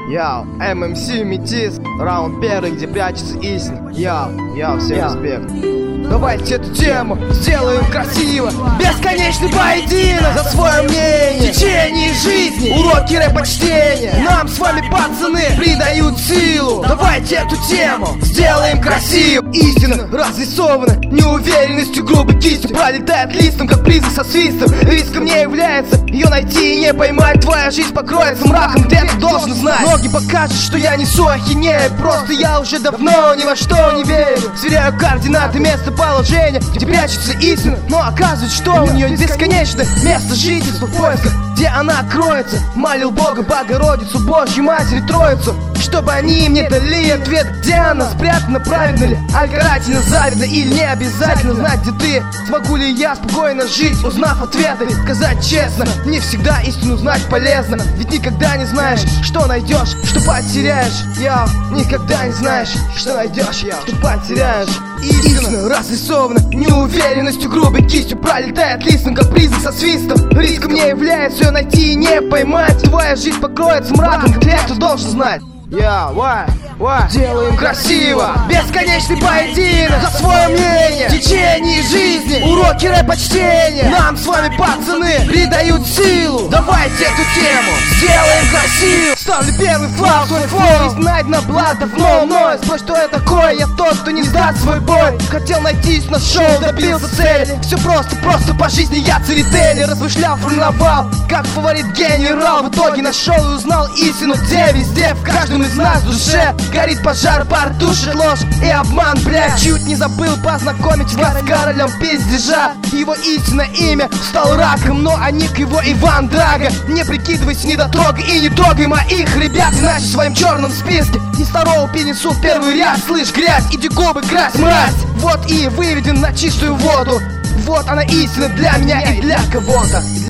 Яу, ММС Метис, раунд первый, где прячется истина. Яу, всем респект. Давайте эту тему сделаем красиво. Бесконечный поединок за свое мнение в течение жизни. Уроки рэп-почтения нам с вами, пацаны, придают силу. Давайте эту тему сделаем красиво. Истина разрисована неуверенностью, грубой кистью. Пролетает листом, как призрак со свистом. Риском не является ее найти и не поймать. Твоя жизнь покроется мраком, ты это должен знать. Ноги покажут, что я несу ахинею. Просто я уже давно ни во что не верю. Сверяю координаты местоположения, где прячется истина. Но оказывается, что у нее бесконечное место жительства в поисках, где она кроется. Молил Бога, Богородицу, Божью Матерь, Троицу, чтобы они мне дали ответ, где она спрятана, праведно ли, аль карательно, завидно или не обязательно знать, где ты. Смогу ли я спокойно жить, узнав ответы? Сказать честно, не всегда истину знать полезно. Ведь никогда не знаешь, что найдешь, что потеряешь. Никогда не знаешь, что найдешь, что потеряешь. Истина разрисована неуверенностью, грубой кистью. Пролетает листом, как призрак со свистом. Риском не является ее найти и не поймать. Твоя жизнь покроется мраком, ты это должен знать. Делаем красиво. Бесконечный поединок за свое мнение в течение жизни. Уроки рэп-почтения нам с вами, пацаны, придают силу. Давайте эту тему сделаем красиво. Ставлю первый флаг, свой флоу есть найдено блат давно мною. Спрось, что я такое, я тот, кто не сдаст свой бой. Хотел найтись, нашел, добился цели. Все просто по жизни я церетели. Размышлял, формировал, как фаворит генерал. В итоге нашел и узнал истину, где везде, в каждом из нас в душе горит пожар, пар тушит ложь и обман, блядь. Чуть не забыл познакомить вас с королем пиздежа. Его истинное имя стал раком, но а ник его Иван Драго. Не прикидывайся недотрогой и не трогай моих ребят, иначе в своем черном списке не старого перенесу в первый ряд. Слышь, грязь, иди губы крась, мразь. Вот и выведен на чистую воду. Вот она истина для меня и для кого-то.